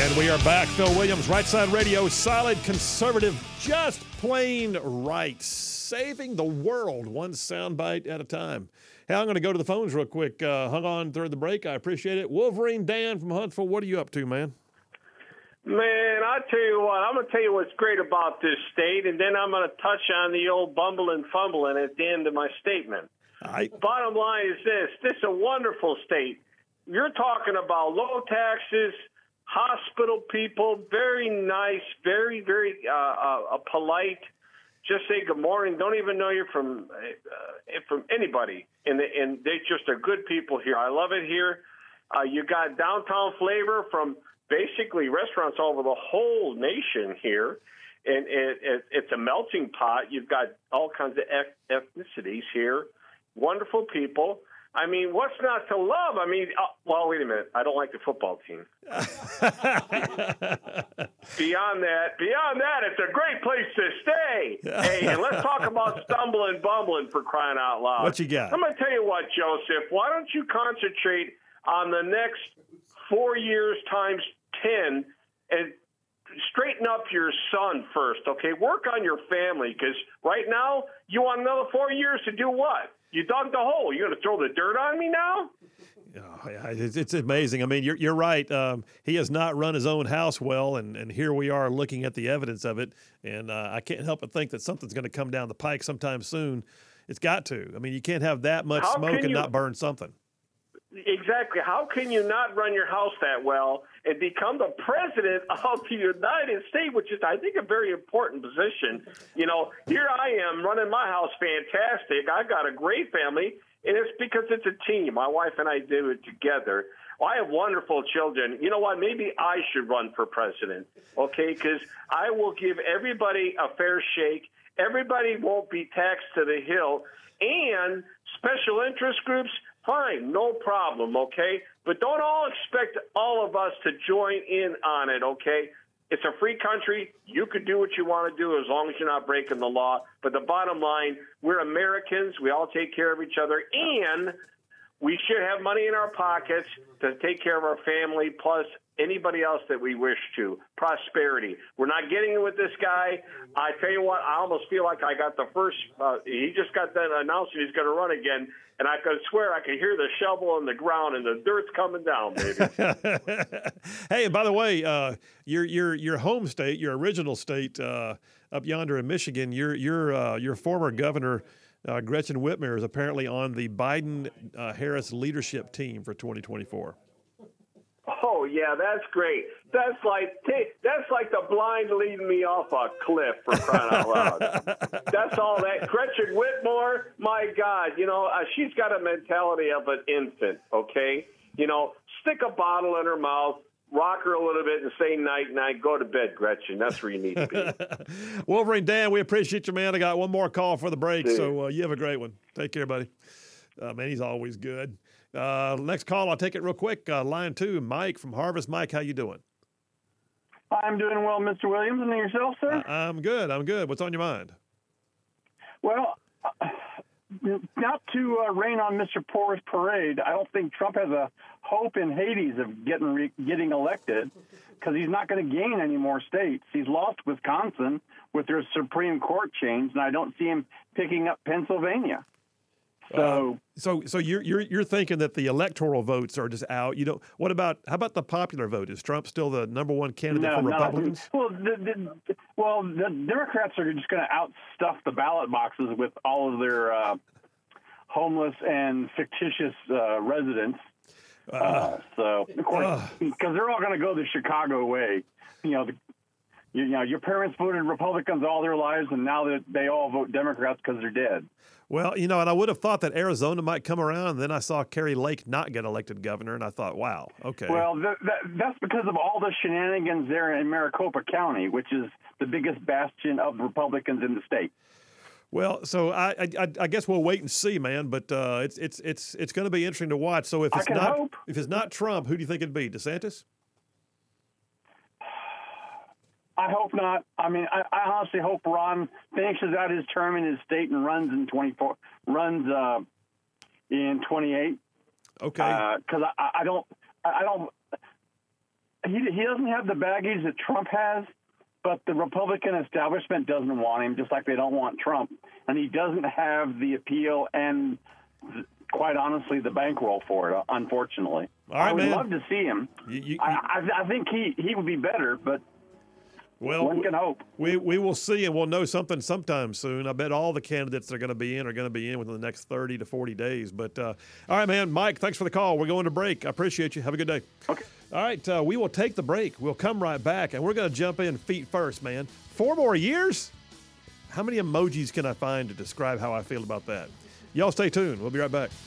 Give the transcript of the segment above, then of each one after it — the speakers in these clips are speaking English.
And we are back. Phil Williams, Right Side Radio, solid conservative, just plain right, saving the world one soundbite at a time. Hey, I'm going to go to the phones real quick. Hung on during the break. I appreciate it. Wolverine Dan from Huntsville, what are you up to, man? Man, I tell you what, I'm going to tell you what's great about this state, and then I'm going to touch on the old bumbling fumbling at the end of my statement. Bottom line is this is a wonderful state. You're talking about low taxes, hospital people, very nice, very, very polite. Just say good morning. Don't even know you're from anybody. And they just are good people here. I love it here. You got downtown flavor from basically restaurants all over the whole nation here. And it's a melting pot. You've got all kinds of ethnicities here. Wonderful people. I mean, what's not to love? I mean, well, wait a minute. I don't like the football team. Beyond that, it's a great place to stay. Hey, and let's talk about stumbling, bumbling for crying out loud. What you got? I'm going to tell you what, Joseph. Why don't you concentrate on the next 4 years times 10 and straighten up your son first, okay? Work on your family, because right now you want another 4 years to do what? You dug the hole. You're going to throw the dirt on me now? Oh, yeah, it's amazing. I mean, you're right. He has not run his own house well, and here we are looking at the evidence of it. And I can't help but think that something's going to come down the pike sometime soon. It's got to. I mean, you can't have that much smoke and not burn something. Exactly. How can you not run your house that well and become the president of the United States, which is, I think, a very important position? You know, here I am running my house fantastic. I've got a great family, and it's because it's a team. My wife and I do it together. Well, I have wonderful children. You know what? Maybe I should run for president, okay, because I will give everybody a fair shake. Everybody won't be taxed to the hill. And special interest groups, fine, no problem, okay? But don't all expect all of us to join in on it, okay? It's a free country. You could do what you want to do as long as you're not breaking the law. But the bottom line, we're Americans. We all take care of each other. And we should have money in our pockets to take care of our family, plus anybody else that we wish to. Prosperity. We're not getting it with this guy. I tell you what, I almost feel like I got the first he just got that announcement he's going to run again, and I could swear I could hear the shovel on the ground and the dirt's coming down, baby. Hey, and by the way, your home state, your original state up yonder in Michigan, your former governor, Gretchen Whitmer, is apparently on the Biden-Harris leadership team for 2024. Oh, yeah, that's great. That's like the blind leading me off a cliff, for crying out loud. That's all that. Gretchen Whitmer, my God, you know, she's got a mentality of an infant, okay? You know, stick a bottle in her mouth, rock her a little bit and say night-night, go to bed, Gretchen. That's where you need to be. Wolverine Dan, we appreciate you, man. I got one more call for the break, so you have a great one. Take care, buddy. Man, he's always good. Next call, I'll take it real quick. Line 2, Mike from Harvest. Mike, how you doing? I'm doing well, Mr. Williams. And yourself, sir? I'm good. What's on your mind? Well, not to rain on Mr. Poor's parade, I don't think Trump has a hope in Hades of getting elected, because he's not going to gain any more states. He's lost Wisconsin with their Supreme Court change, and I don't see him picking up Pennsylvania. So you're thinking that the electoral votes are just out. You know, how about the popular vote? Is Trump still the number one candidate for Republicans? Well, the Democrats are just going to outstuff the ballot boxes with all of their homeless and fictitious residents. So, of course, because they're all going to go the Chicago way. You know, your parents voted Republicans all their lives, and now that they all vote Democrats because they're dead. Well, you know, and I would have thought that Arizona might come around. And then I saw Kerry Lake not get elected governor, and I thought, wow, okay. Well, that's because of all the shenanigans there in Maricopa County, which is the biggest bastion of Republicans in the state. Well, so I guess we'll wait and see, man. But it's going to be interesting to watch. So if it's not Trump, who do you think it'd be? DeSantis? I hope not. I mean, I honestly hope Ron finishes out his term in his state and runs in 28. Okay. Because I don't. he doesn't have the baggage that Trump has, but the Republican establishment doesn't want him, just like they don't want Trump. And he doesn't have the appeal and, quite honestly, the bankroll for it, unfortunately. All right, I would man. love to see him. I think he would be better, but one can hope. We will see, and we'll know something sometime soon. I bet all the candidates that are going to be in within the next 30 to 40 days. But all right, man, Mike, thanks for the call. We're going to break. I appreciate you. Have a good day. Okay. All right, we will take the break. We'll come right back, and we're going to jump in feet first, man. 4 more years? How many emojis can I find to describe how I feel about that? Y'all stay tuned. We'll be right back.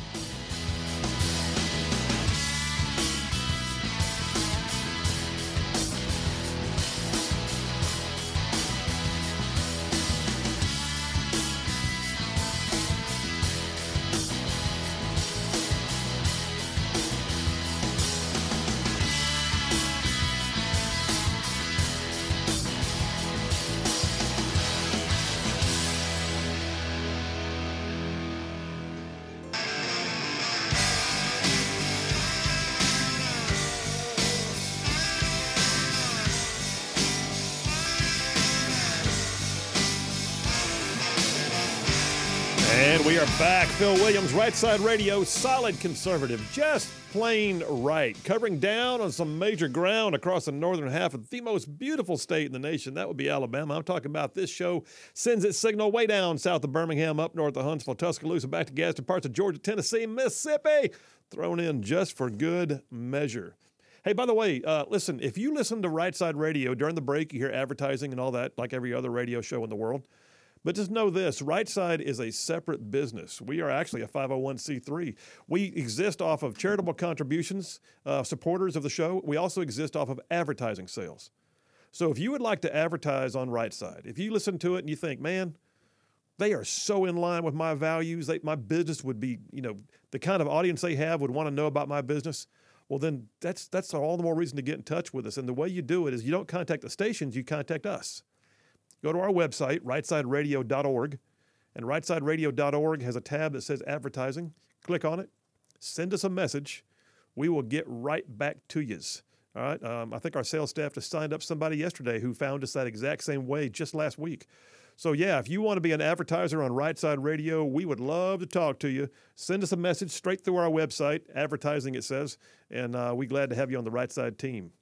And we are back. Phil Williams, Right Side Radio, solid conservative, just plain right. Covering down on some major ground across the northern half of the most beautiful state in the nation. That would be Alabama. I'm talking about this show sends its signal way down south of Birmingham, up north of Huntsville, Tuscaloosa, back to Gadsden, parts of Georgia, Tennessee, Mississippi. Thrown in just for good measure. Hey, by the way, listen, if you listen to Right Side Radio during the break, you hear advertising and all that, like every other radio show in the world. But just know this, Right Side is a separate business. We are actually a 501c3. We exist off of charitable contributions, supporters of the show. We also exist off of advertising sales. So if you would like to advertise on Right Side, if you listen to it and you think, man, they are so in line with my values, my business would be, the kind of audience they have would want to know about my business, well, then that's all the more reason to get in touch with us. And the way you do it is you don't contact the stations, you contact us. Go to our website, rightsideradio.org, and rightsideradio.org has a tab that says advertising. Click on it. Send us a message. We will get right back to yous. All right? I think our sales staff just signed up somebody yesterday who found us that exact same way just last week. So, yeah, if you want to be an advertiser on Right Side Radio, we would love to talk to you. Send us a message straight through our website, advertising it says, and we're glad to have you on the Right Side team.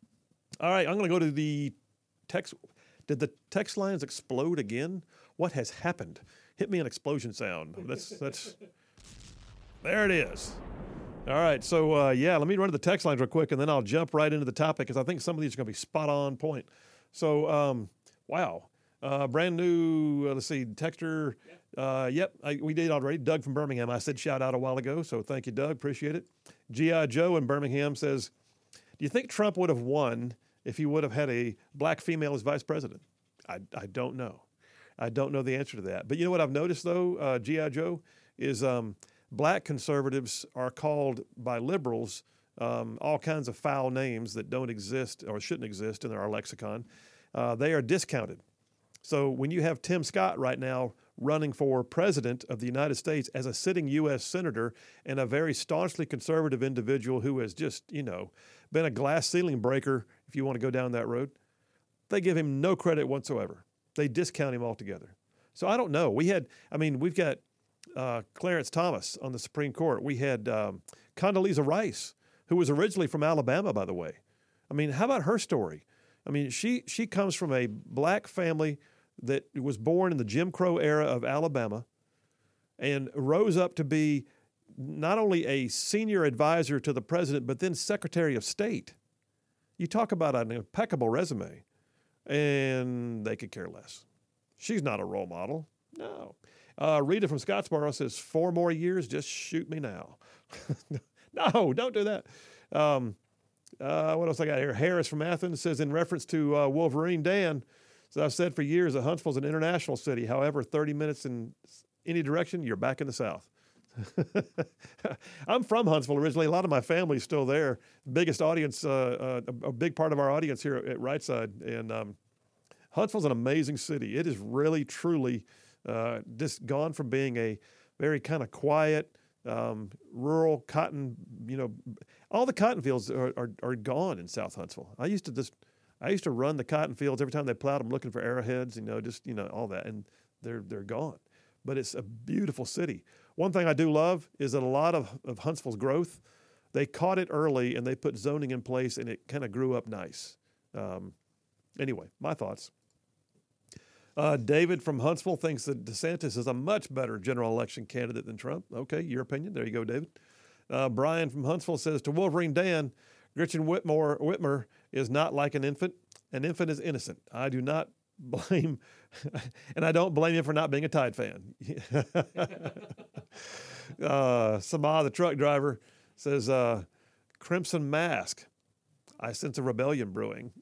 All right, I'm going to go to the text. Did the text lines explode again? What has happened? Hit me an explosion sound. That's there it is. All right, so let me run to the text lines real quick, and then I'll jump right into the topic because I think some of these are going to be spot on point. So, wow, brand new. Let's see, texter. We did already. Doug from Birmingham. I said shout out a while ago, so thank you, Doug. Appreciate it. G.I. Joe in Birmingham says, "Do you think Trump would have won if he would have had a black female as vice president?" I don't know. I don't know the answer to that. But you know what I've noticed, though, G.I. Joe, is black conservatives are called by liberals all kinds of foul names that don't exist or shouldn't exist in our lexicon. They are discounted. So when you have Tim Scott right now running for president of the United States as a sitting U.S. senator and a very staunchly conservative individual who has just, been a glass ceiling breaker, if you want to go down that road, they give him no credit whatsoever. They discount him altogether. So I don't know. We've got Clarence Thomas on the Supreme Court. We had Condoleezza Rice, who was originally from Alabama, by the way. I mean, how about her story? I mean, she comes from a black family that was born in the Jim Crow era of Alabama and rose up to be not only a senior advisor to the president, but then Secretary of State. You talk about an impeccable resume, and they could care less. She's not a role model. No. Rita from Scottsboro says, 4 more years, just shoot me now. No, don't do that. What else I got here? Harris from Athens says, in reference to Wolverine, Dan, so I've said for years that Huntsville's an international city. However, 30 minutes in any direction, you're back in the South. I'm from Huntsville originally. A lot of my family's still there. Biggest audience, a big part of our audience here at Right Side. And Huntsville's an amazing city. It is really, truly just gone from being a very kind of quiet, rural cotton, all the cotton fields are gone in South Huntsville. I used to run the cotton fields every time they plowed them, looking for arrowheads, all that, and they're gone. But it's a beautiful city. One thing I do love is that a lot of Huntsville's growth, they caught it early and they put zoning in place, and it kind of grew up nice. Anyway, my thoughts. David from Huntsville thinks that DeSantis is a much better general election candidate than Trump. Okay, your opinion. There you go, David. Brian from Huntsville says, to Wolverine Dan, Gretchen Whitmer is not like an infant. An infant is innocent. I do not blame, and I don't blame him for not being a Tide fan. Sama, the truck driver, says, Crimson Mask. I sense a rebellion brewing.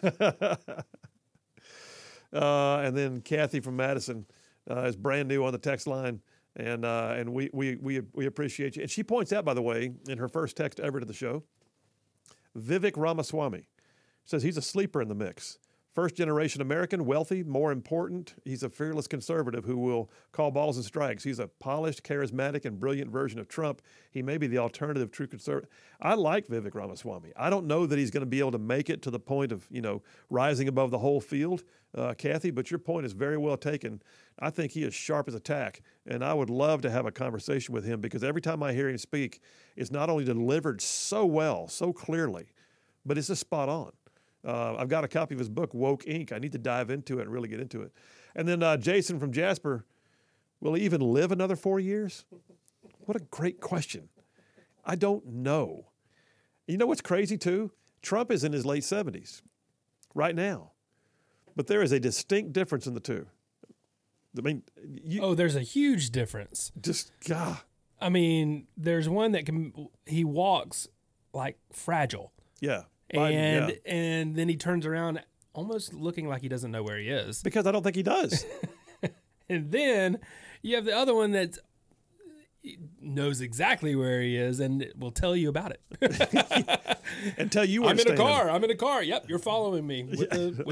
And then Kathy from Madison is brand new on the text line, and we appreciate you. And she points out, by the way, in her first text ever to the show, Vivek Ramaswamy says he's a sleeper in the mix. First-generation American, wealthy, more important. He's a fearless conservative who will call balls and strikes. He's a polished, charismatic, and brilliant version of Trump. He may be the alternative true conservative. I like Vivek Ramaswamy. I don't know that he's going to be able to make it to the point of, rising above the whole field, Kathy, but your point is very well taken. I think he is sharp as a tack, and I would love to have a conversation with him because every time I hear him speak, it's not only delivered so well, so clearly, but it's just spot on. I've got a copy of his book, Woke Inc. I need to dive into it and really get into it. And then Jason from Jasper, will he even live another 4 years? What a great question. I don't know. You know what's crazy, too? Trump is in his late 70s right now. But there is a distinct difference in the two. I mean, there's a huge difference. Just, God. I mean, there's one that he walks like fragile. Yeah. Biden, and then he turns around almost looking like he doesn't know where he is. Because I don't think he does. And then you have the other one that knows exactly where he is and will tell you about it. And tell you where I'm in a car. Yep, you're following me with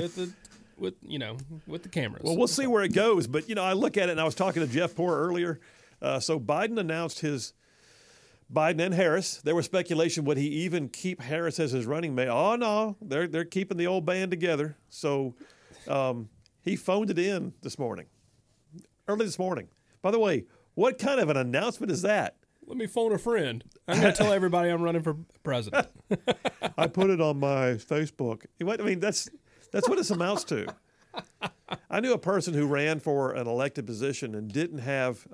the cameras. Well, we'll see where it goes. But, I look at it, and I was talking to Jeff Poor earlier. So Biden announced Biden and Harris. There was speculation, would he even keep Harris as his running mate? Oh, no, they're keeping the old band together. So he phoned it in early this morning. By the way, what kind of an announcement is that? Let me phone a friend. I'm going to tell everybody I'm running for president. I put it on my Facebook. I mean, that's what this amounts to. I knew a person who ran for an elected position and didn't have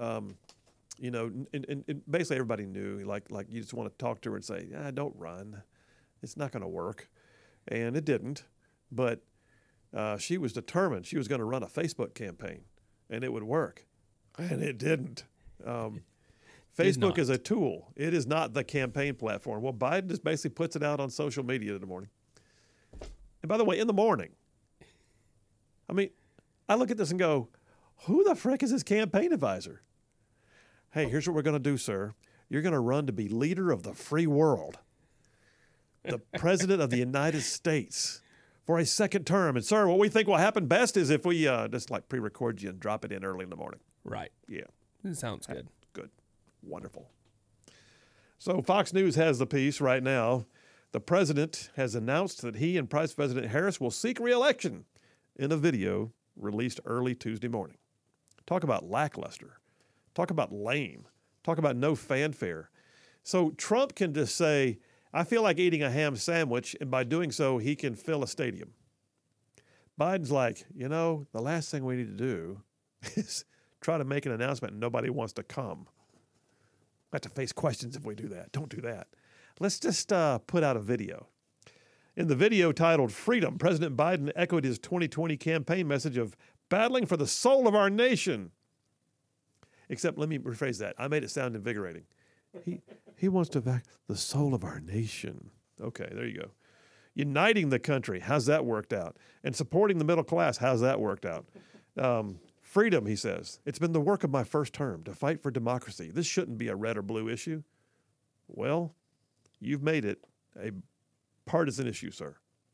and basically everybody knew, like you just want to talk to her and say, don't run. It's not going to work. And it didn't. But she was determined she was going to run a Facebook campaign, and it would work. And it didn't. Facebook is a tool. It is not the campaign platform. Well, Biden just basically puts it out on social media in the morning. And by the way, in the morning, I mean, I look at this and go, who the frick is his campaign advisor? Hey, here's what we're going to do, sir. You're going to run to be leader of the free world, the president of the United States for a second term. And, sir, what we think will happen best is if we just pre-record you and drop it in early in the morning. Right. Yeah. It sounds good. Good. Wonderful. So Fox News has the piece right now. The president has announced that he and Vice President Harris will seek re-election in a video released early Tuesday morning. Talk about lackluster. Talk about lame. Talk about no fanfare. So Trump can just say, I feel like eating a ham sandwich, and by doing so, he can fill a stadium. Biden's like, the last thing we need to do is try to make an announcement and nobody wants to come. I have to face questions if we do that. Don't do that. Let's just put out a video. In the video titled Freedom, President Biden echoed his 2020 campaign message of battling for the soul of our nation. Except, let me rephrase that. I made it sound invigorating. He wants to back the soul of our nation. Okay, there you go. Uniting the country, how's that worked out? And supporting the middle class, how's that worked out? Freedom, he says. It's been the work of my first term to fight for democracy. This shouldn't be a red or blue issue. Well, you've made it a partisan issue, sir.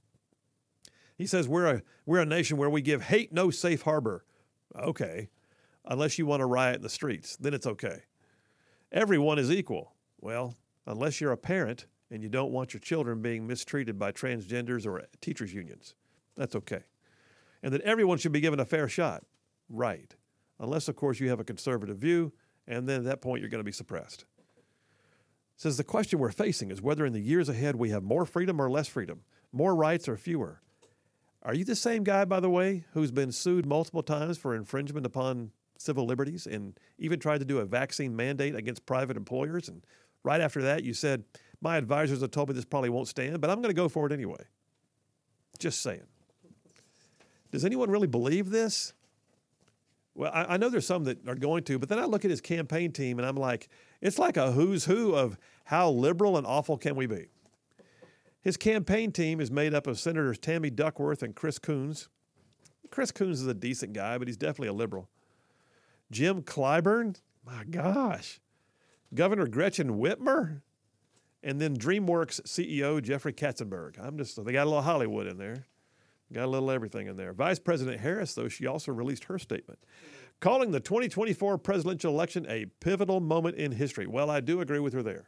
He says we're a nation where we give hate no safe harbor. Okay. Unless you want to riot in the streets, then it's okay. everyone is equal. Well, unless you're a parent and you don't want your children being mistreated by transgenders or teachers' unions, that's okay. And that everyone should be given a fair shot, right. Unless, of course, you have a conservative view, and then at that point you're going to be suppressed. It says the question we're facing is whether in the years ahead we have more freedom or less freedom, more rights or fewer. Are you the same guy, by the way, who's been sued multiple times for infringement upon civil liberties and even tried to do a vaccine mandate against private employers? And right after that, you said, my advisors have told me this probably won't stand, but I'm going to go for it anyway. Just saying. Does anyone really believe this? Well, I know there's some that are going to, but then I look at his campaign team and I'm like, it's like a who's who of how liberal and awful can we be. His campaign team is made up of Senators Tammy Duckworth and Chris Coons. Chris Coons is a decent guy, but he's definitely a liberal. Jim Clyburn, my gosh. Governor Gretchen Whitmer, and then DreamWorks CEO Jeffrey Katzenberg. They got a little Hollywood in there. Got a little everything in there. Vice President Harris, though, she also released her statement, calling the 2024 presidential election a pivotal moment in history. Well, I do agree with her there.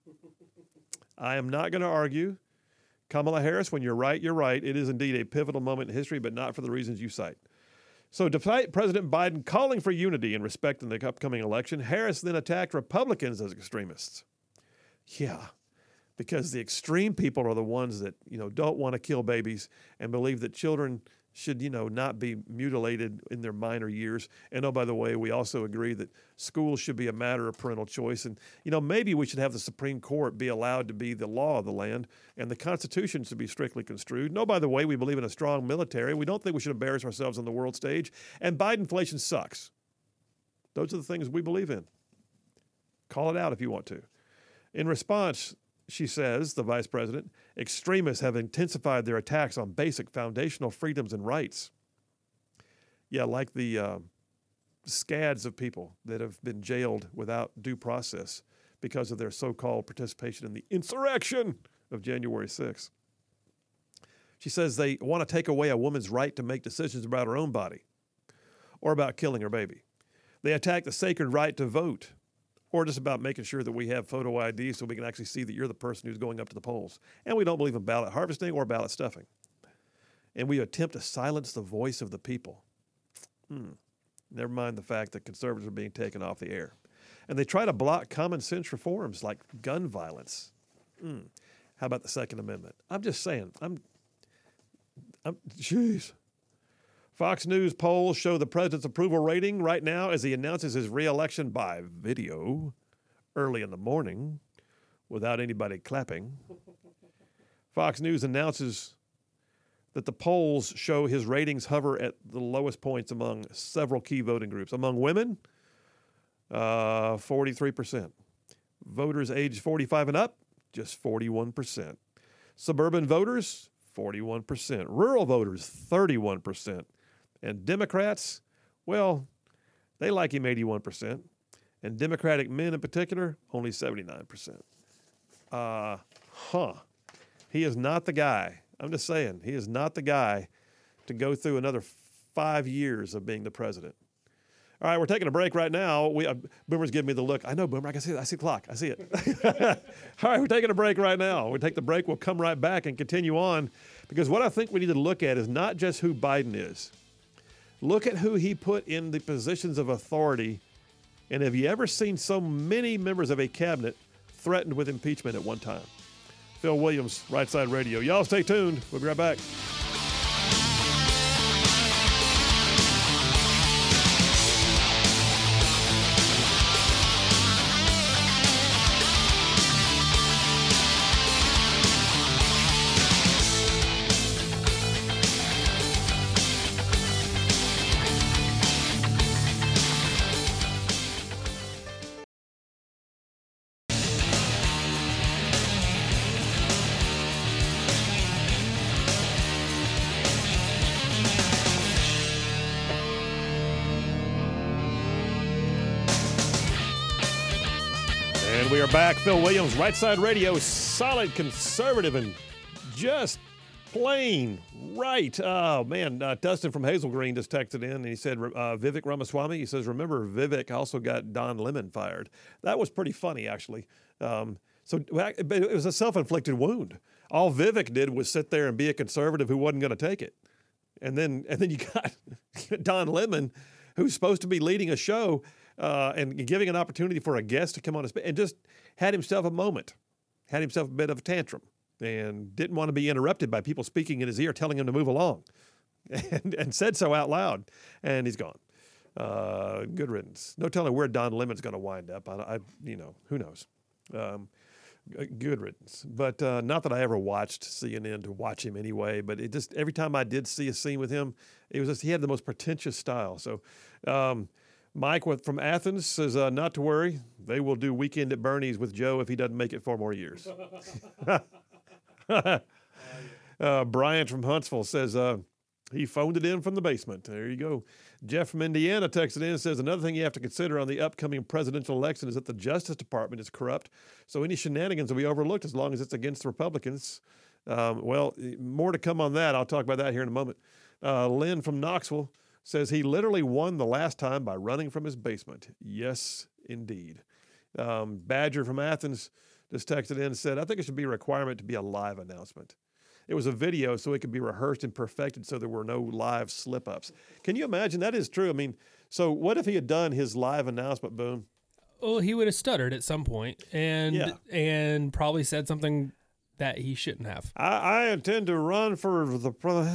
I am not going to argue. Kamala Harris, when you're right, you're right. It is indeed a pivotal moment in history, but not for the reasons you cite. So despite President Biden calling for unity in respect in the upcoming election, Harris then attacked Republicans as extremists. Yeah. Because the extreme people are the ones that, don't want to kill babies and believe that children should, not be mutilated in their minor years. And, oh, by the way, we also agree that schools should be a matter of parental choice. And, maybe we should have the Supreme Court be allowed to be the law of the land and the Constitution should be strictly construed. No, by the way, we believe in a strong military. We don't think we should embarrass ourselves on the world stage. And Bidenflation sucks. Those are the things we believe in. Call it out if you want to. In response, she says, the vice president, extremists have intensified their attacks on basic foundational freedoms and rights. Yeah, like the scads of people that have been jailed without due process because of their so-called participation in the insurrection of January 6th. She says they want to take away a woman's right to make decisions about her own body or about killing her baby. They attack the sacred right to vote, or just about making sure that we have photo ID so we can actually see that you're the person who's going up to the polls. And we don't believe in ballot harvesting or ballot stuffing. And we attempt to silence the voice of the people. Never mind the fact that conservatives are being taken off the air. And they try to block common sense reforms like gun violence. How about the Second Amendment? I'm just saying, jeez. Fox News polls show the president's approval rating right now as he announces his re-election by video early in the morning without anybody clapping. Fox News announces that the polls show his ratings hover at the lowest points among several key voting groups. Among women, 43%. Voters aged 45 and up, just 41%. Suburban voters, 41%. Rural voters, 31%. And Democrats, well, they like him 81%. And Democratic men in particular, only 79%. He is not the guy. I'm just saying, he is not the guy to go through another 5 years of being the president. All right, we're taking a break right now. Boomer's giving me the look. I know, Boomer. I can see it. I see the clock. I see it. All right, we're taking a break right now. We'll take the break. We'll come right back and continue on. Because what I think we need to look at is not just who Biden is. Look at who he put in the positions of authority. And have you ever seen so many members of a cabinet threatened with impeachment at one time? Phil Williams, Right Side Radio. Y'all stay tuned. We'll be right back. We are back. Phil Williams, Right Side Radio, solid conservative and just Plane, right. Oh, man. Dustin from Hazel Green just texted in, and he said, Vivek Ramaswamy, he says, remember, Vivek also got Don Lemon fired. That was pretty funny, actually. But it was a self-inflicted wound. All Vivek did was sit there and be a conservative who wasn't going to take it. And then you got Don Lemon, who's supposed to be leading a show and giving an opportunity for a guest to come on and just had himself a moment, had himself a bit of a tantrum, and didn't want to be interrupted by people speaking in his ear, telling him to move along, and said so out loud, and he's gone. Good riddance. No telling where Don Lemon's going to wind up. Who knows? Good riddance. But not that I ever watched CNN to watch him anyway, but it just, every time I did see a scene with him, it was just, he had the most pretentious style. So Mike from Athens says, not to worry, they will do Weekend at Bernie's with Joe if he doesn't make it 4 more years. Brian from Huntsville says, he phoned it in from the basement. There you go. Jeff from Indiana texted in and says, another thing you have to consider on the upcoming presidential election is that the Justice Department is corrupt, so any shenanigans will be overlooked as long as it's against the Republicans. Well, more to come on that. I'll talk about that here in a moment. Lynn from Knoxville says he literally won the last time by running from his basement. Yes, indeed. Badger from Athens just texted in and said, I think it should be a requirement to be a live announcement. It was a video, so it could be rehearsed and perfected so there were no live slip-ups. Can you imagine? That is true. I mean, so what if he had done his live announcement, Boone? Well, he would have stuttered at some point and probably said something that he shouldn't have. I intend to run for the...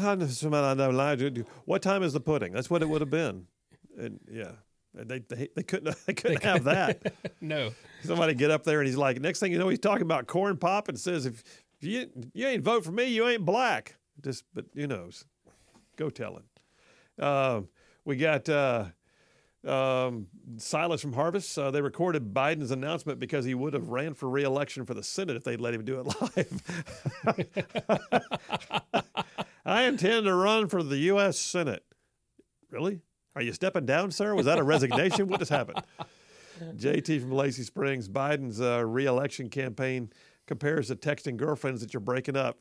What time is the pudding? That's what it would have been. And, yeah. They couldn't have that. No. Somebody get up there and he's like, next thing you know, he's talking about corn pop and says, if you ain't vote for me, you ain't black. But who knows? Go tell him. We got Silas from Harvest. They recorded Biden's announcement because he would have ran for re-election for the Senate if they'd let him do it live. I intend to run for the U.S. Senate. Really? Are you stepping down, sir? Was that a resignation? What has happened? JT from Lacey Springs. Biden's re-election campaign compares to texting girlfriends that you're breaking up.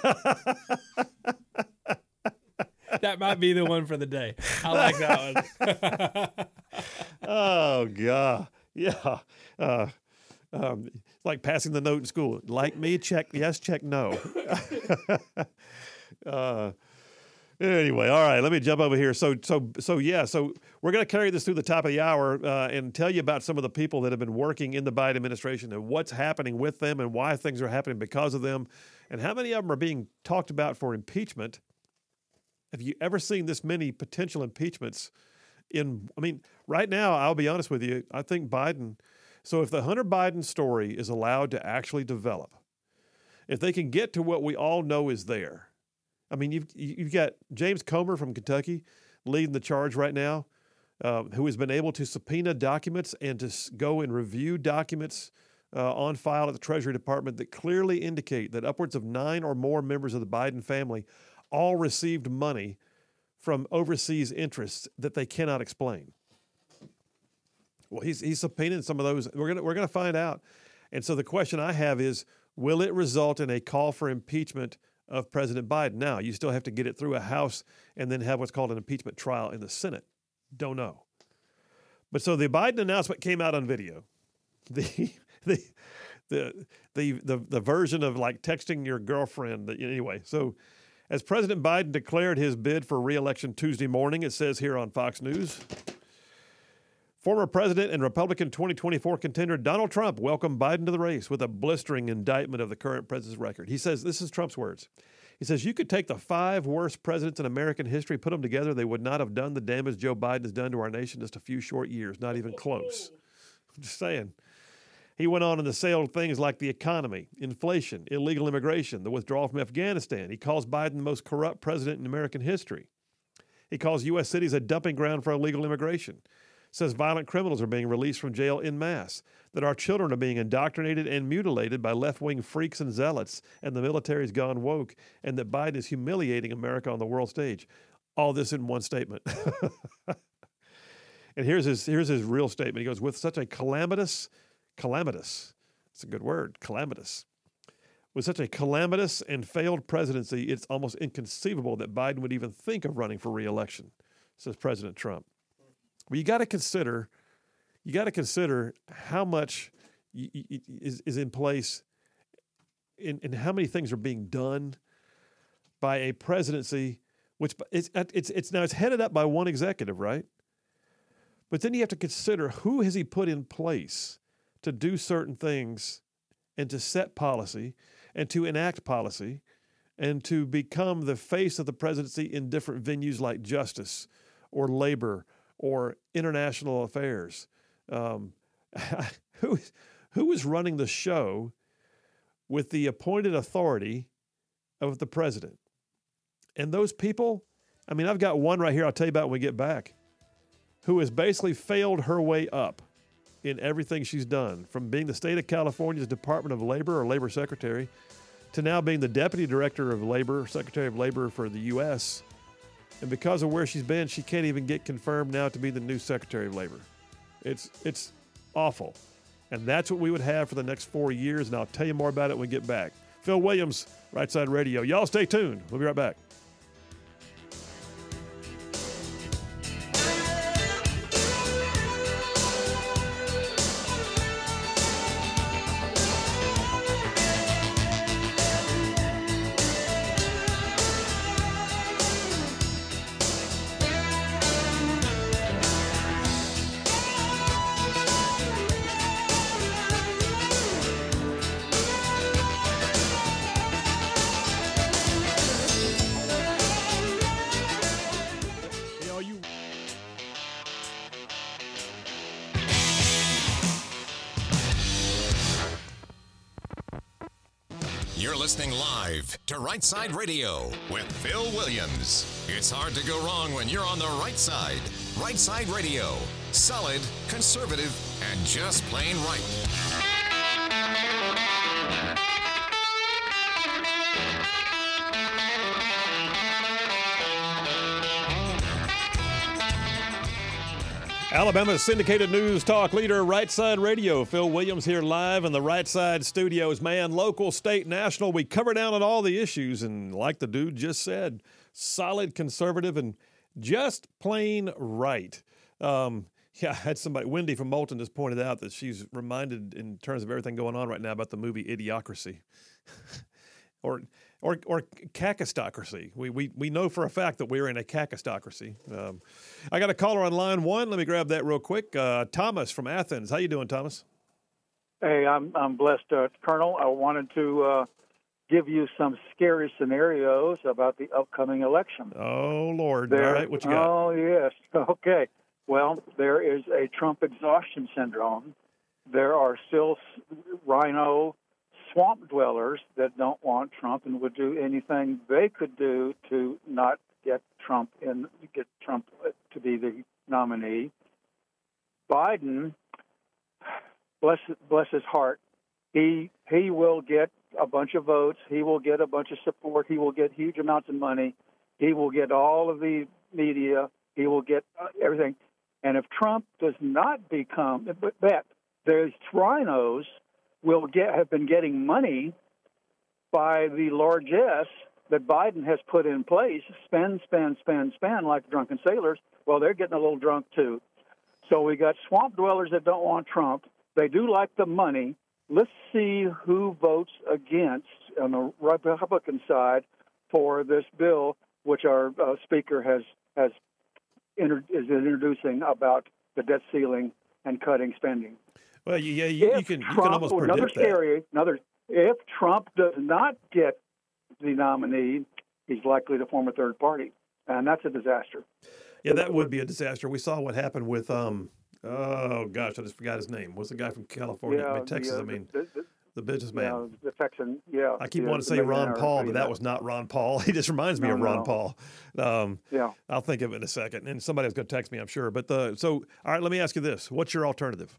That might be the one for the day. I like that one. Oh, God. Yeah. It's like passing the note in school. Like me, check yes, check no. Anyway, all right, let me jump over here. So we're going to carry this through the top of the hour and tell you about some of the people that have been working in the Biden administration and what's happening with them and why things are happening because of them and how many of them are being talked about for impeachment. Have you ever seen this many potential impeachments? Right now, I'll be honest with you, I think Biden, so if the Hunter Biden story is allowed to actually develop, if they can get to what we all know is there, I mean, you've got James Comer from Kentucky leading the charge right now, who has been able to subpoena documents and to go and review documents on file at the Treasury Department that clearly indicate that upwards of 9 or more members of the Biden family all received money from overseas interests that they cannot explain. Well, he's subpoenaing some of those. We're gonna find out. And so the question I have is, will it result in a call for impeachment of President Biden? Now, you still have to get it through a House and then have what's called an impeachment trial in the Senate. Don't know. But so the Biden announcement came out on video. The version of like texting your girlfriend. Anyway, so as President Biden declared his bid for re-election Tuesday morning, it says here on Fox News, former president and Republican 2024 contender Donald Trump welcomed Biden to the race with a blistering indictment of the current president's record. He says, this is Trump's words. He says, you could take the 5 worst presidents in American history, put them together, they would not have done the damage Joe Biden has done to our nation in just a few short years, not even close. I'm just saying. He went on and assailed things like the economy, inflation, illegal immigration, the withdrawal from Afghanistan. He calls Biden the most corrupt president in American history. He calls U.S. cities a dumping ground for illegal immigration. Says violent criminals are being released from jail en masse, that our children are being indoctrinated and mutilated by left-wing freaks and zealots, and the military's gone woke, and that Biden is humiliating America on the world stage. All this in one statement. And here's his real statement. He goes, with such a calamitous, it's a good word, calamitous. with such a calamitous and failed presidency, it's almost inconceivable that Biden would even think of running for re-election, says President Trump. Well, you got to consider how much is in place and how many things are being done by a presidency, which it's headed up by one executive, right? But then you have to consider who has he put in place to do certain things and to set policy and to enact policy and to become the face of the presidency in different venues like justice or labor or international affairs. Who is running the show with the appointed authority of the president? And those people, I mean, I've got one right here I'll tell you about when we get back, who has basically failed her way up in everything she's done, from being the state of California's Department of Labor or Labor Secretary to now being the Deputy Director of Labor, Secretary of Labor for the U.S. And because of where she's been, she can't even get confirmed now to be the new Secretary of Labor. It's awful. And that's what we would have for the next 4 years, and I'll tell you more about it when we get back. Phil Williams, Right Side Radio. Y'all stay tuned. We'll be right back. You're listening live to Right Side Radio with Phil Williams. It's hard to go wrong when you're on the right side. Right Side Radio. Solid, conservative, and just plain right. Alabama's syndicated news talk leader, Right Side Radio. Phil Williams here live in the Right Side studios. Man, local, state, national, we cover down on all the issues. And like the dude just said, solid, conservative, and just plain right. I had somebody, Wendy from Moulton, just pointed out that she's reminded in terms of everything going on right now about the movie Idiocracy. or cacistocracy. We know for a fact that we're in a cacistocracy. I got a caller on line one. Let me grab that real quick. Thomas from Athens. How you doing, Thomas? Hey, I'm blessed, Colonel. I wanted to give you some scary scenarios about the upcoming election. Oh, Lord. All right, what you got? Oh, yes. Okay. Well, there is a Trump exhaustion syndrome. There are still rhino swamp dwellers that don't want Trump and would do anything they could do to not get Trump to be the nominee. Biden, bless his heart, he will get a bunch of votes. He will get a bunch of support. He will get huge amounts of money. He will get all of the media. He will get everything. And if Trump does not become, there's rhinos have been getting money by the largesse that Biden has put in place, spend like drunken sailors. Well, they're getting a little drunk too. So we got swamp dwellers that don't want Trump. They do like the money. Let's see who votes against on the Republican side for this bill, which our speaker is introducing about the debt ceiling and cutting spending. Well, you can almost predict that. If Trump does not get the nominee, he's likely to form a third party, and that's a disaster. Yeah, that would be a disaster. We saw what happened with oh gosh, I just forgot his name. What's the guy from California, Texas? The businessman. The Texan. Yeah. I keep wanting to say Ron Paul, but that was not Ron Paul. He just reminds me of Ron Paul. I'll think of it in a second, and somebody's going to text me, I'm sure. But all right, let me ask you this: what's your alternative?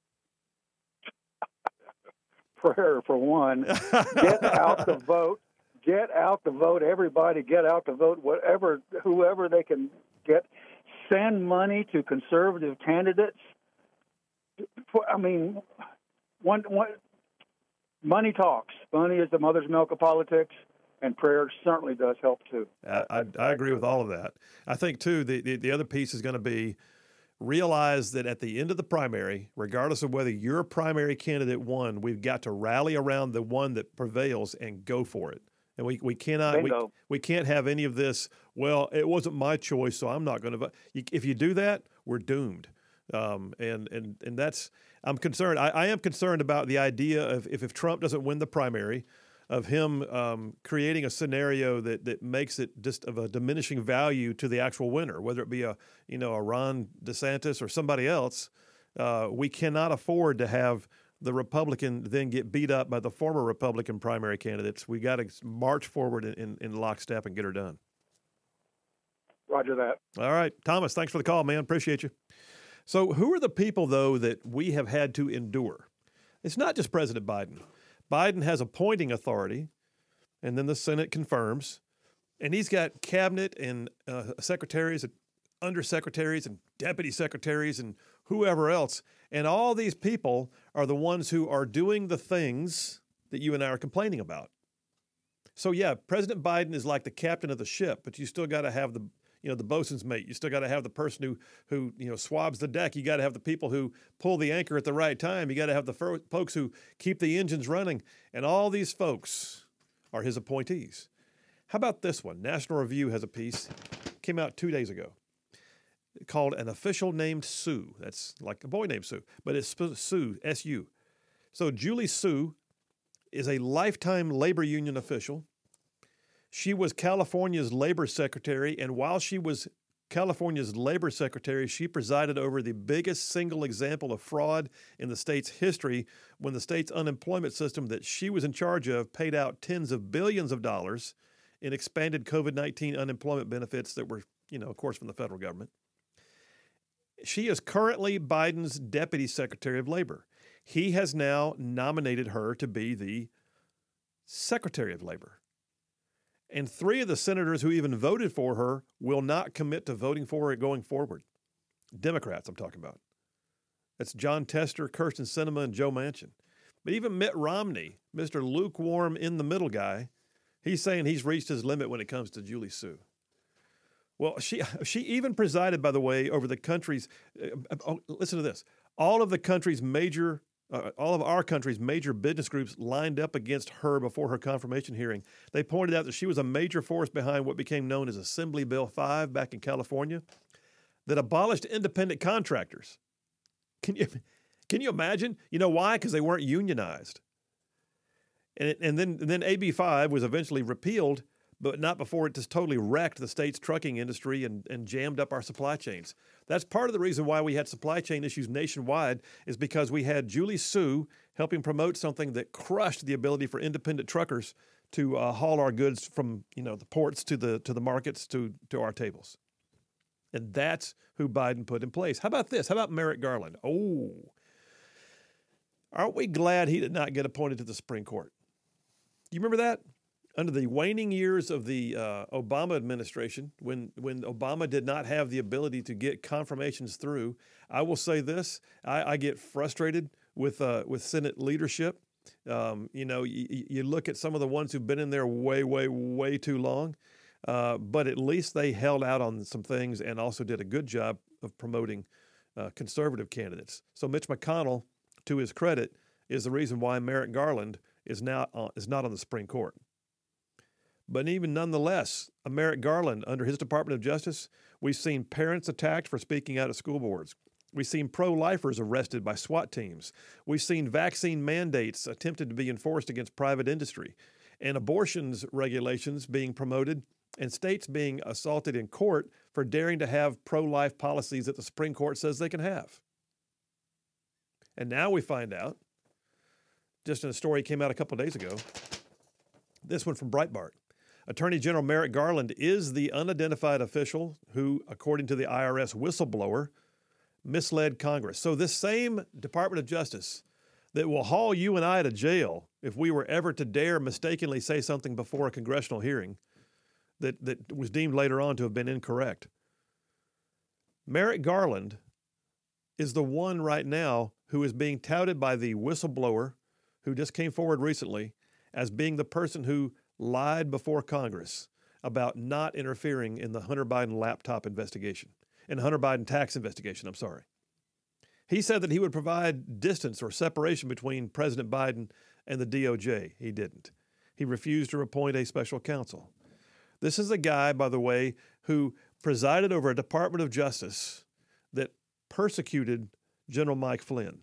Prayer for one. Get out the vote. Get out the vote. Everybody get out the vote. Whoever they can get. Send money to conservative candidates. I mean, money talks. Money is the mother's milk of politics, and prayer certainly does help too. I agree with all of that. I think, too, the other piece is going to be realize that at the end of the primary, regardless of whether your primary candidate won, we've got to rally around the one that prevails and go for it. And we cannot we can't have any of this. Well, it wasn't my choice, so I'm not going to vote. If you do that, we're doomed. And that's I'm concerned. I am concerned about the idea of if Trump doesn't win the primary, of him creating a scenario that makes it just of a diminishing value to the actual winner, whether it be a Ron DeSantis or somebody else. We cannot afford to have the Republican then get beat up by the former Republican primary candidates. We got to march forward in lockstep and get her done. Roger that. All right, Thomas, thanks for the call, man. Appreciate you. So who are the people, though, that we have had to endure? It's not just President Biden. Biden has appointing authority, and then the Senate confirms, and he's got cabinet and secretaries and undersecretaries and deputy secretaries and whoever else, and all these people are the ones who are doing the things that you and I are complaining about. So, yeah, President Biden is like the captain of the ship, but you still got to have the bosun's mate. You still got to have the person who swabs the deck. You got to have the people who pull the anchor at the right time. You got to have the folks who keep the engines running. And all these folks are his appointees. How about this one? National Review has a piece, came out 2 days ago, called An Official Named Sue. That's like a boy named Sue, but it's Sue, S-U. So Julie Sue is a lifetime labor union official. She was California's labor secretary, and while she was California's labor secretary, she presided over the biggest single example of fraud in the state's history when the state's unemployment system that she was in charge of paid out tens of billions of dollars in expanded COVID-19 unemployment benefits that were, of course, from the federal government. She is currently Biden's deputy secretary of labor. He has now nominated her to be the secretary of labor. And 3 of the senators who even voted for her will not commit to voting for her going forward. Democrats, I'm talking about. That's John Tester, Kyrsten Sinema, and Joe Manchin. But even Mitt Romney, Mr. Lukewarm in the middle guy, he's saying he's reached his limit when it comes to Julie Sue. Well, she even presided, by the way, over the country's, listen to this, all of our country's major business groups lined up against her before her confirmation hearing. They pointed out that she was a major force behind what became known as Assembly Bill 5 back in California that abolished independent contractors. Can you imagine? You know why? Because they weren't unionized. And then AB 5 was eventually repealed, but not before it just totally wrecked the state's trucking industry and jammed up our supply chains. That's part of the reason why we had supply chain issues nationwide, is because we had Julie Sue helping promote something that crushed the ability for independent truckers to haul our goods from the ports to the markets to our tables. And that's who Biden put in place. How about this? How about Merrick Garland? Oh, aren't we glad he did not get appointed to the Supreme Court? You remember that? Under the waning years of the Obama administration, when Obama did not have the ability to get confirmations through, I will say this: I get frustrated with Senate leadership. You look at some of the ones who've been in there way, way, way too long, but at least they held out on some things and also did a good job of promoting conservative candidates. So Mitch McConnell, to his credit, is the reason why Merrick Garland is not on the Supreme Court. But even nonetheless, Merrick Garland, under his Department of Justice, we've seen parents attacked for speaking out at school boards. We've seen pro-lifers arrested by SWAT teams. We've seen vaccine mandates attempted to be enforced against private industry, and abortions regulations being promoted, and states being assaulted in court for daring to have pro-life policies that the Supreme Court says they can have. And now we find out, just in a story came out a couple of days ago, this one from Breitbart. Attorney General Merrick Garland is the unidentified official who, according to the IRS whistleblower, misled Congress. So this same Department of Justice that will haul you and I to jail if we were ever to dare mistakenly say something before a congressional hearing that was deemed later on to have been incorrect. Merrick Garland is the one right now who is being touted by the whistleblower who just came forward recently as being the person who lied before Congress about not interfering in the Hunter Biden laptop investigation, in the Hunter Biden tax investigation, I'm sorry. He said that he would provide distance or separation between President Biden and the DOJ. He didn't. He refused to appoint a special counsel. This is a guy, by the way, who presided over a Department of Justice that persecuted General Mike Flynn.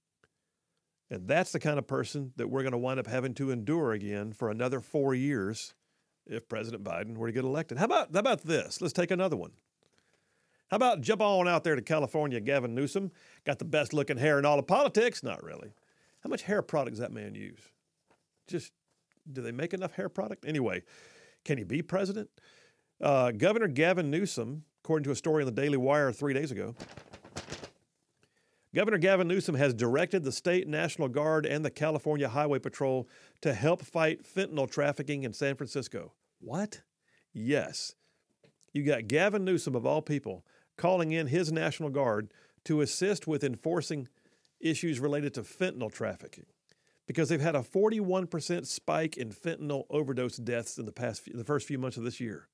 And that's the kind of person that we're going to wind up having to endure again for another 4 years if President Biden were to get elected. How about this? Let's take another one. How about jump on out there to California, Gavin Newsom? Got the best looking hair in all of politics? Not really. How much hair product does that man use? Just, do they make enough hair product? Anyway, can he be president? Governor Gavin Newsom, according to a story in the Daily Wire 3 days ago, Governor Gavin Newsom has directed the State National Guard and the California Highway Patrol to help fight fentanyl trafficking in San Francisco. What? Yes. You got Gavin Newsom, of all people, calling in his National Guard to assist with enforcing issues related to fentanyl trafficking because they've had a 41% spike in fentanyl overdose deaths in the first few months of this year.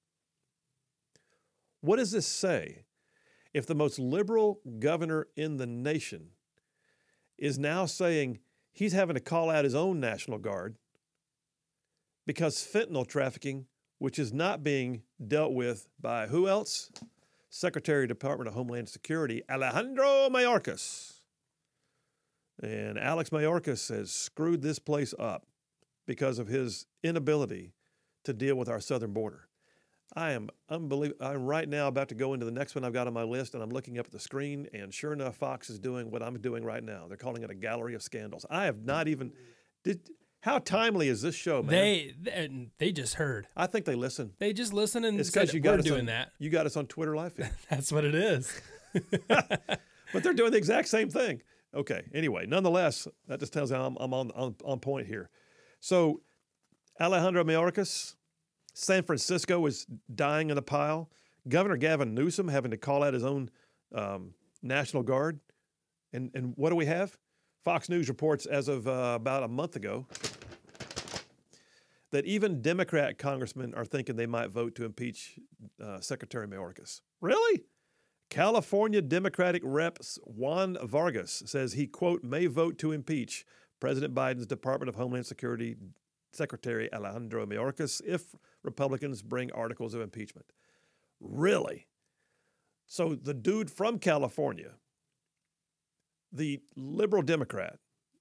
What does this say? If the most liberal governor in the nation is now saying he's having to call out his own National Guard because fentanyl trafficking, which is not being dealt with by who else? Secretary of Department of Homeland Security, Alejandro Mayorkas. And Alex Mayorkas has screwed this place up because of his inability to deal with our southern border. I am unbelievable. I'm right now about to go into the next one I've got on my list, and I'm looking up at the screen, and sure enough, Fox is doing what I'm doing right now. They're calling it a gallery of scandals. I have not even... How timely is this show, man? They just heard. I think they listen. They just listen and it's said, we're doing that. You got us on Twitter Live feed. That's what it is. But they're doing the exact same thing. Okay, anyway, nonetheless, that just tells you I'm on point here. So Alejandro Mayorkas, San Francisco is dying in a pile. Governor Gavin Newsom having to call out his own National Guard. And what do we have? Fox News reports as of about a month ago that even Democrat congressmen are thinking they might vote to impeach Secretary Mayorkas. Really? California Democratic Rep Juan Vargas says he, quote, may vote to impeach President Biden's Department of Homeland Security Secretary Alejandro Mayorkas if Republicans bring articles of impeachment. Really? So the dude from California, the liberal Democrat,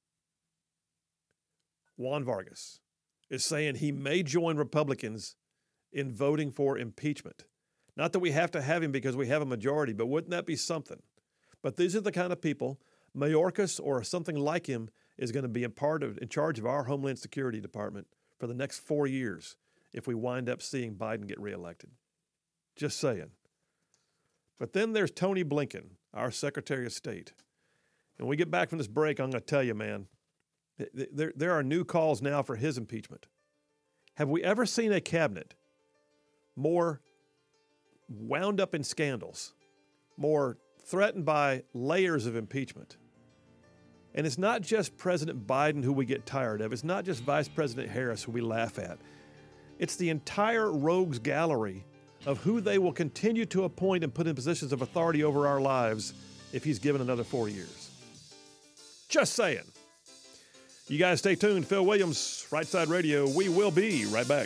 Juan Vargas, is saying he may join Republicans in voting for impeachment. Not that we have to have him because we have a majority, but wouldn't that be something? But these are the kind of people, Mayorkas or something like him is going to be in charge of our Homeland Security Department for the next 4 years if we wind up seeing Biden get reelected. Just saying. But then there's Tony Blinken, our Secretary of State. And when we get back from this break, I'm going to tell you, man, there are new calls now for his impeachment. Have we ever seen a cabinet more wound up in scandals, more threatened by layers of impeachment? And it's not just President Biden who we get tired of. It's not just Vice President Harris who we laugh at. It's the entire rogues gallery of who they will continue to appoint and put in positions of authority over our lives if he's given another 4 years. Just saying. You guys stay tuned. Phil Williams, Right Side Radio. We will be right back.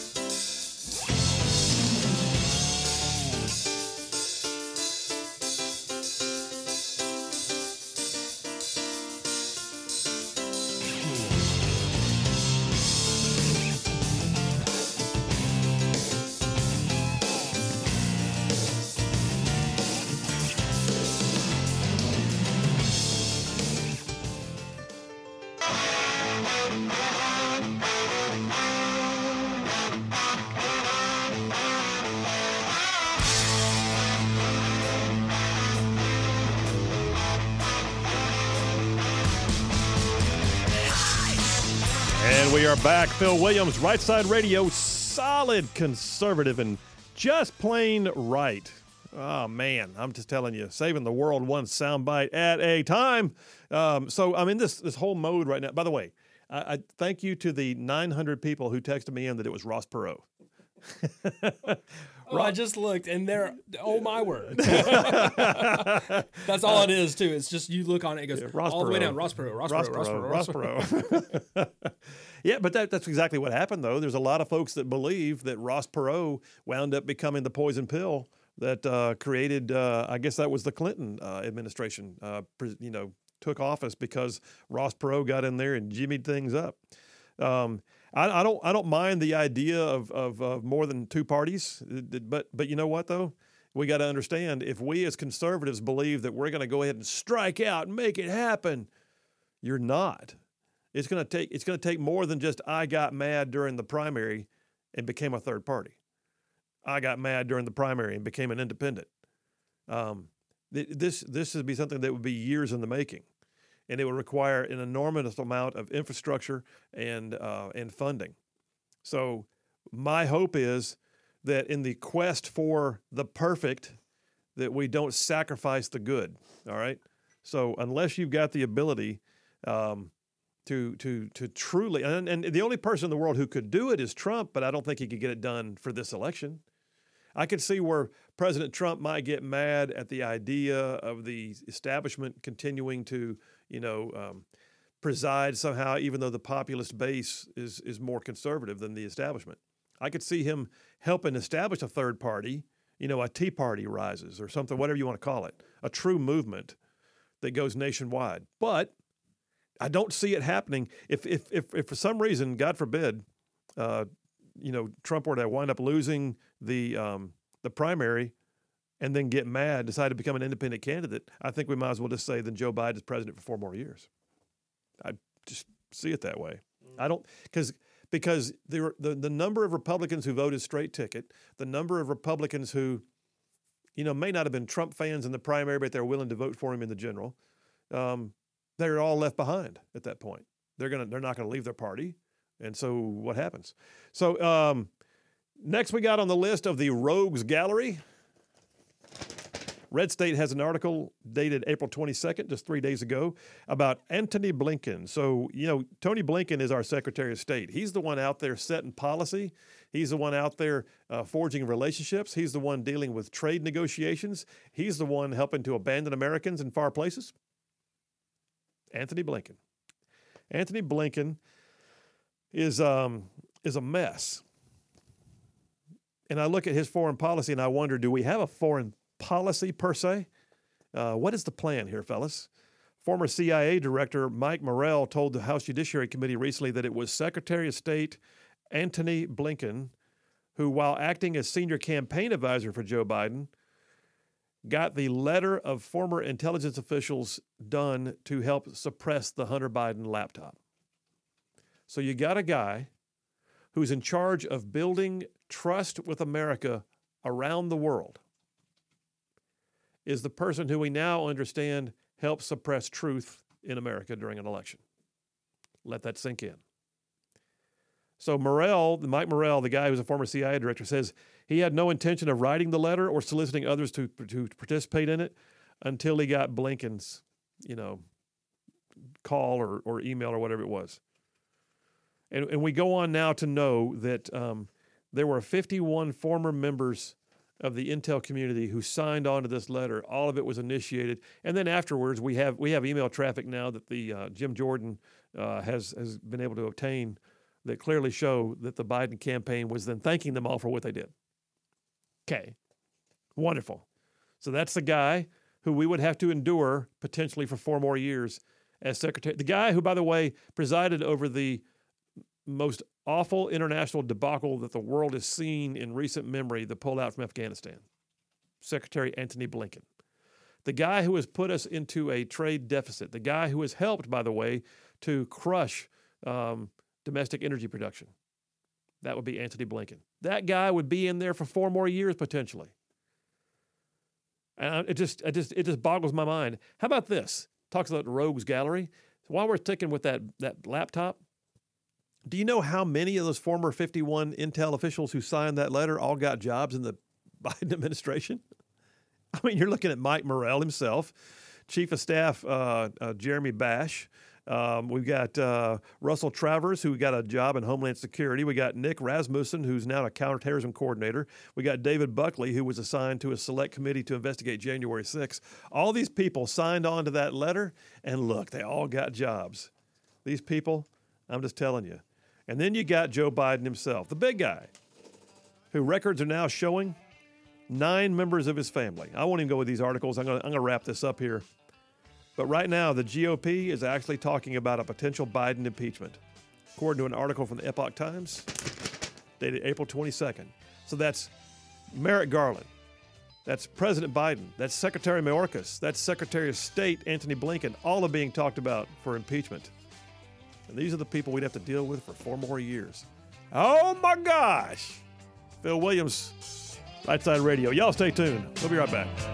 We are back. Phil Williams, Right Side Radio, solid conservative and just plain right. Oh, man, I'm just telling you, saving the world one soundbite at a time. So I'm in this whole mode right now. By the way, I thank you to the 900 people who texted me in that it was Ross Perot. I just looked, and they're, oh my word. That's all it is, too. It's just you look on it, it goes all the way down. Ross Perot. Yeah, but that's exactly what happened, though. There's a lot of folks that believe that Ross Perot wound up becoming the poison pill that created, I guess that was the Clinton administration, took office because Ross Perot got in there and jimmied things up. I don't mind the idea of more than two parties, but you know what though? We got to understand, if we as conservatives believe that we're going to go ahead and strike out and make it happen, you're not. It's going to take more than just I got mad during the primary and became a third party. I got mad during the primary and became an independent. This would be something that would be years in the making. And it would require an enormous amount of infrastructure and funding. So my hope is that in the quest for the perfect, that we don't sacrifice the good. All right. So unless you've got the ability to truly, and the only person in the world who could do it is Trump, but I don't think he could get it done for this election. I could see where President Trump might get mad at the idea of the establishment continuing to preside somehow, even though the populist base is more conservative than the establishment. I could see him helping establish a third party, a Tea Party rises or something, whatever you want to call it, a true movement that goes nationwide. But I don't see it happening. If for some reason, God forbid, Trump were to wind up losing the primary and then get mad, decide to become an independent candidate, I think we might as well just say then Joe Biden is president for 4 more years. I just see it that way. I don't, because the number of Republicans who voted straight ticket, the number of Republicans who, may not have been Trump fans in the primary, but they're willing to vote for him in the general, they're all left behind at that point. They're not gonna leave their party, and so what happens? So next we got on the list of the Rogues Gallery. Red State has an article dated April 22nd, just 3 days ago, about Antony Blinken. So, Tony Blinken is our Secretary of State. He's the one out there setting policy. He's the one out there forging relationships. He's the one dealing with trade negotiations. He's the one helping to abandon Americans in far places. Antony Blinken. Antony Blinken is a mess. And I look at his foreign policy and I wonder, do we have a foreign policy per se? What is the plan here, fellas? Former CIA Director Mike Morrell told the House Judiciary Committee recently that it was Secretary of State Antony Blinken who, while acting as senior campaign advisor for Joe Biden, got the letter of former intelligence officials done to help suppress the Hunter Biden laptop. So you got a guy who's in charge of building trust with America around the world, is the person who we now understand helps suppress truth in America during an election. Let that sink in. So Mike Morrell, the guy who's a former CIA director, says he had no intention of writing the letter or soliciting others to participate in it until he got Blinken's, call or email or whatever it was. And we go on now to know that there were 51 former members of the intel community who signed on to this letter. All of it was initiated, and then afterwards, we have email traffic now that the Jim Jordan has been able to obtain that clearly show that the Biden campaign was then thanking them all for what they did. Okay, wonderful. So that's the guy who we would have to endure potentially for 4 more years as secretary. The guy who, by the way, presided over the most awful international debacle that the world has seen in recent memory, the pullout from Afghanistan. Secretary Antony Blinken. The guy who has put us into a trade deficit. The guy who has helped, by the way, to crush domestic energy production. That would be Antony Blinken. That guy would be in there for 4 more years potentially. And it just boggles my mind. How about this? Talks about the Rogues Gallery. So while we're sticking with that laptop, do you know how many of those former 51 intel officials who signed that letter all got jobs in the Biden administration? I mean, you're looking at Mike Morrell himself, Chief of Staff Jeremy Bash, We've got Russell Travers, who got a job in Homeland Security. We got Nick Rasmussen, who's now a counterterrorism coordinator. We got David Buckley, who was assigned to a select committee to investigate January 6th. All these people signed on to that letter, and look, they all got jobs. These people, I'm just telling you. And then you got Joe Biden himself, the big guy, who records are now showing 9 members of his family. I won't even go with these articles. I'm gonna wrap this up here. But right now, the GOP is actually talking about a potential Biden impeachment, according to an article from the Epoch Times, dated April 22nd. So that's Merrick Garland. That's President Biden. That's Secretary Mayorkas. That's Secretary of State Antony Blinken. All are being talked about for impeachment. And these are the people we'd have to deal with for 4 more years. Oh, my gosh. Phil Williams, Right Side Radio. Y'all stay tuned. We'll be right back.